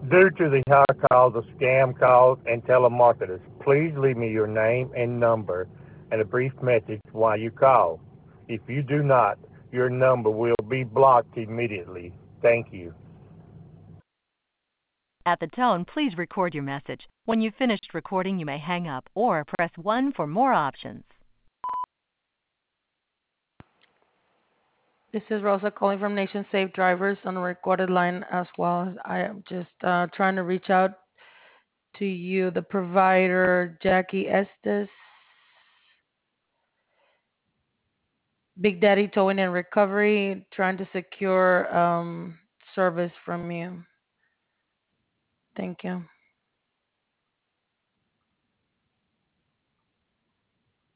Due to the high calls of scam calls and telemarketers, please leave me your name and number and a brief message why you call. If you do not, your number will be blocked immediately. Thank you. At the tone, please record your message. When you've finished recording, you may hang up or press 1 for more options. This is Rosa calling from Nation Safe Drivers on a recorded line as well. I am just trying to reach out to you, the provider, Jackie Estes, Big Daddy Towing and Recovery, trying to secure service from you. Thank you.